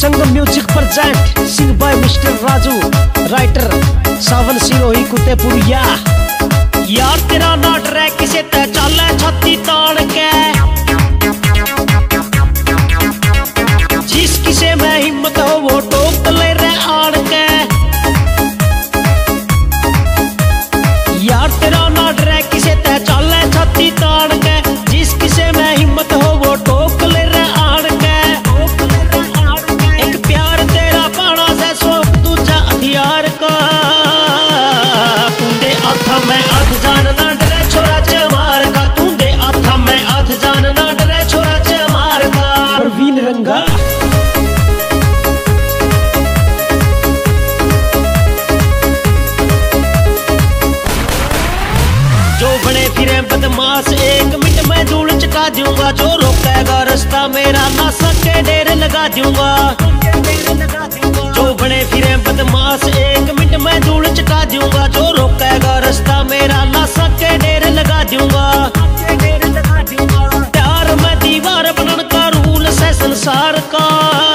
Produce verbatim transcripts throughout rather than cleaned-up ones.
Sangam music present sing by mister Raju, writer Sawan Sirohi Kutepuriya. यार तेरा ना डरे किसे ते चाले छाती तान के, जिस किसे में हिम्मत हो वो टोक ले रे आड़ के। यार तेरा ना डरे किसे ते चाले छाती तान के, जिस किसे में हिम्मत हो वो टोक ले रे आड़ के। एक प्यार तेरा पाना से सौंप दूजा हथियार का, तूंदे आथा में अध जान ना डरे छोरा चमार का, तूंदे आथा में अध जान ना डरे छोरा चमार का। परवीन रंगा जो बने फिरे बदमाश एक मिनट में धूल चका दूंगा, जो रोकेगा रास्ता मेरा ना सके डेर लगा दूंगा। जो बने फिरे बदमाश एक मिनट में धूल चका दूंगा, जो रोकेगा रास्ता मेरा ना सके डेर लगा दूंगा। प्यार में दीवार बनन का रूल से संसार का,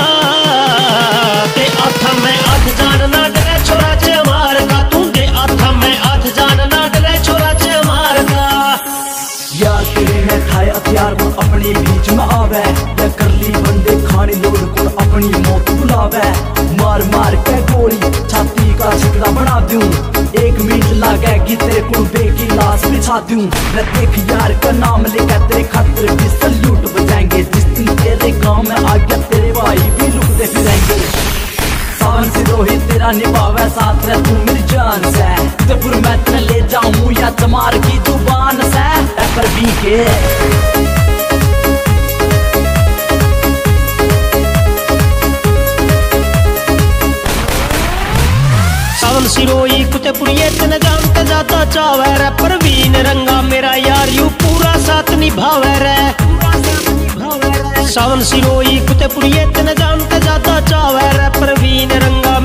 ते आथा में अध जान ना डरे छोरा चमार का, तू दे आथा में अध जान ना डरे छोरा चमार का। यार तेरे में थाए हथियार को अपनी बीच में आवे, या करली बंदे खाने लोग को अपनी मौत बुलावे। मार मार के गोली छाती का छिकड़ा बना दूं, एक मिनट लागेगी तेरे को बेकी लाश बिछा दूं। मैं देख यार का नाम लेकर तेरे खतर भी सल्यूट बजाएंगे, जिस दिन तेरे गांव में आ गया तेरे भाई भी लुकते फिरेंगे। सावन सिरोही तेरा निभावे साथ रह तू मेरी जान से, कुतेपुर मैं तेरे ले जाऊं या चमार की जुबान से। पर भी के सावन सिरोही कुतेपुरिये तने जानते जाता चावे रे, परवीन रंगा मेरा यार यू पूरा साथ निभावे रे। सावन सिरोही कुतेपुरिये तने जानते जाता चावे रे, परवीन रंगा